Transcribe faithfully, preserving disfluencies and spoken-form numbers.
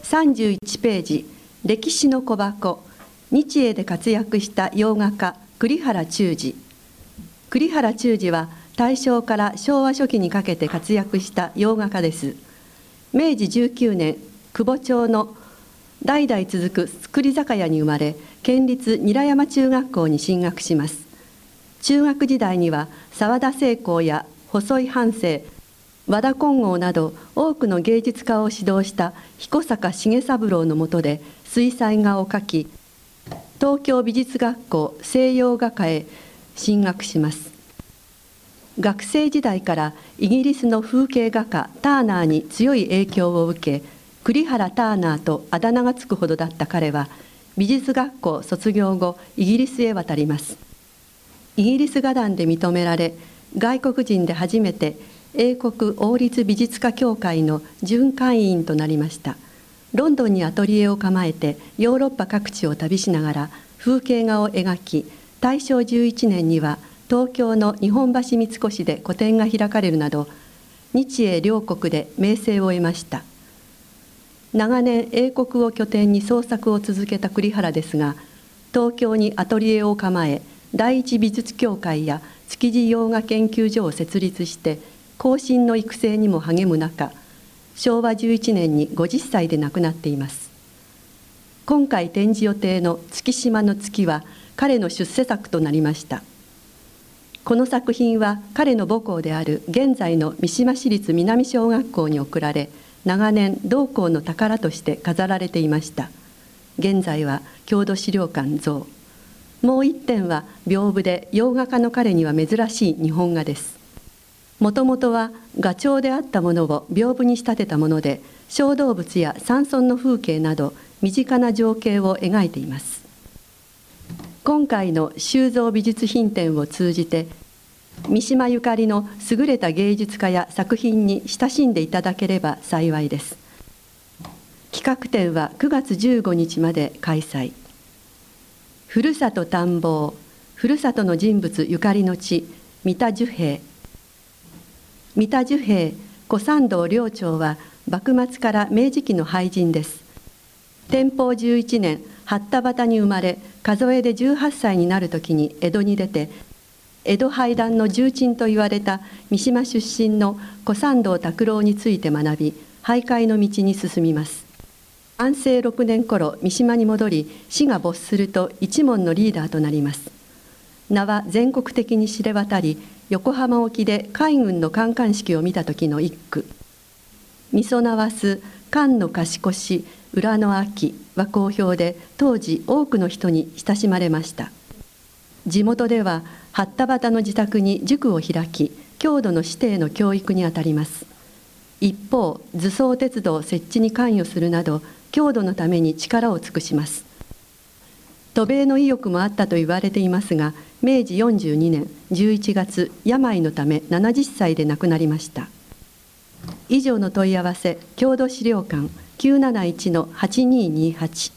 さんじゅういちページ、歴史の小箱、日英で活躍した洋画家、栗原忠次。栗原忠次は大正から昭和初期にかけて活躍した洋画家です。めいじじゅうきゅうねん、久保町の代々続く造り酒屋に生まれ、県立韮山中学校に進学します。中学時代には沢田清光や細井半生、和田金剛など多くの芸術家を指導した彦坂重三郎の下で水彩画を描き、東京美術学校西洋画科へ進学します。学生時代からイギリスの風景画家ターナーに強い影響を受け、栗原ターナーとあだ名がつくほどだった彼は、美術学校卒業後イギリスへ渡ります。イギリス画壇で認められ、外国人で初めて英国王立美術家協会の準会員となりました。ロンドンにアトリエを構えてヨーロッパ各地を旅しながら風景画を描き、大正じゅういちねんには東京の日本橋三越で個展が開かれるなど、日英両国で名声を得ました。長年英国を拠点に創作を続けた栗原ですが、東京にアトリエを構え、第一美術協会や築地洋画研究所を設立して後進の育成にも励む中、しょうわじゅういちねんにごじゅっさいで亡くなっています。今回展示予定の月島の月は彼の出世作となりました。この作品は彼の母校である現在の三島市立南小学校に贈られ、長年同校の宝として飾られていました。現在は郷土資料館蔵。もう一点は屏風で洋画家の彼には珍しい日本画です。もともとは画調であったものを屏風に仕立てたもので、小動物や山村の風景など身近な情景を描いています。今回の収蔵美術品展を通じて、三島ゆかりの優れた芸術家や作品に親しんでいただければ幸いです。企画展はくがつじゅうごにちまで開催。ふるさと探訪、ふるさとの人物ゆかりの地、三田寿平。三田寿平、小山道領長は幕末から明治期の俳人です。天保じゅういちねん、八田端に生まれ、数えでじゅうはっさいになるときに江戸に出て、江戸俳壇の重鎮と言われた三島出身の小山道拓郎について学び、俳諧の道に進みます。安政ろくねん頃、三島に戻り、死が没すると一門のリーダーとなります。名は全国的に知れ渡り、横浜沖で海軍の観艦式を見た時の一句、みそなわす艦の貸し越し裏の秋は好評で、当時多くの人に親しまれました。地元では八田端の自宅に塾を開き、郷土の指定の教育にあたります。一方、図装鉄道設置に関与するなど、郷土のために力を尽くします。渡米の意欲もあったと言われていますが、めいじよんじゅうにねんじゅういちがつ、病のためななじゅっさいで亡くなりました。以上の問い合わせ、郷土資料館 きゅうなないちのはちにーにーはち